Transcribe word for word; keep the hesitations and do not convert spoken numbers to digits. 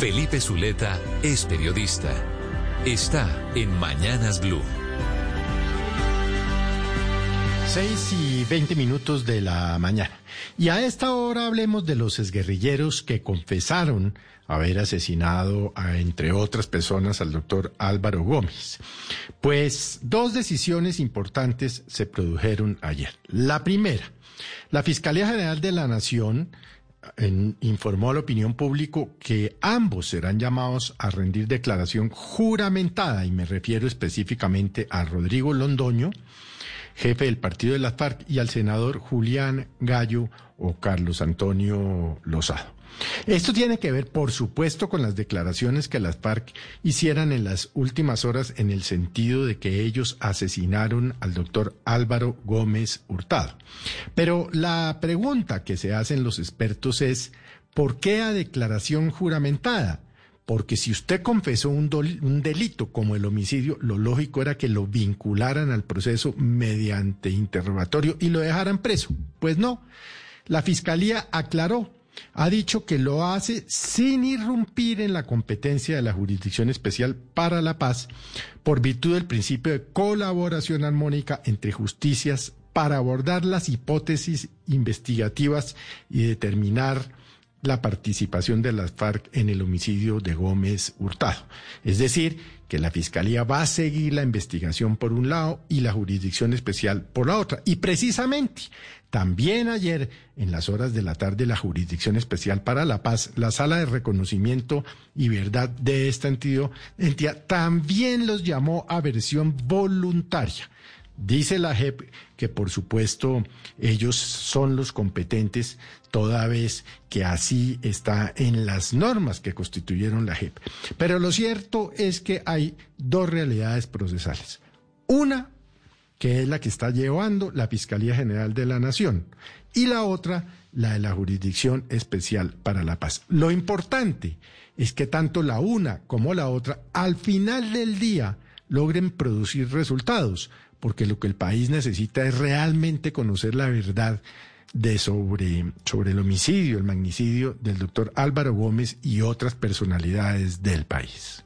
Felipe Zuleta es periodista. Está en Mañanas Blue. Seis y veinte minutos de la mañana. Y a esta hora hablemos de los exguerrilleros que confesaron haber asesinado, a, entre otras personas, al doctor Álvaro Gómez. Pues dos decisiones importantes se produjeron ayer. La primera, la Fiscalía General de la Nación en, informó a la opinión pública que ambos serán llamados a rendir declaración juramentada, y me refiero específicamente a Rodrigo Londoño, jefe del partido de las FARC, y al senador Julián Gallo o Carlos Antonio Lozado. Esto tiene que ver, por supuesto, con las declaraciones que las FARC hicieran en las últimas horas en el sentido de que ellos asesinaron al doctor Álvaro Gómez Hurtado. Pero la pregunta que se hacen los expertos es, ¿por qué a declaración juramentada? Porque si usted confesó un, dol- un delito como el homicidio, lo lógico era que lo vincularan al proceso mediante interrogatorio y lo dejaran preso. Pues no, la Fiscalía aclaró, ha dicho que lo hace sin irrumpir en la competencia de la Jurisdicción Especial para la Paz por virtud del principio de colaboración armónica entre justicias para abordar las hipótesis investigativas y determinar la participación de las FARC en el homicidio de Gómez Hurtado. Es decir, que la Fiscalía va a seguir la investigación por un lado y la Jurisdicción Especial por la otra. Y precisamente, también ayer, en las horas de la tarde, la Jurisdicción Especial para la Paz, la Sala de Reconocimiento y Verdad de esta entidad, entidad también los llamó a versión voluntaria. Dice la J E P que, por supuesto, ellos son los competentes, toda vez que así está en las normas que constituyeron la J E P. Pero lo cierto es que hay dos realidades procesales. Una, que es la que está llevando la Fiscalía General de la Nación, y la otra, la de la Jurisdicción Especial para la Paz. Lo importante es que tanto la una como la otra, al final del día, logren producir resultados, porque lo que el país necesita es realmente conocer la verdad de sobre, sobre el homicidio, el magnicidio del doctor Álvaro Gómez y otras personalidades del país.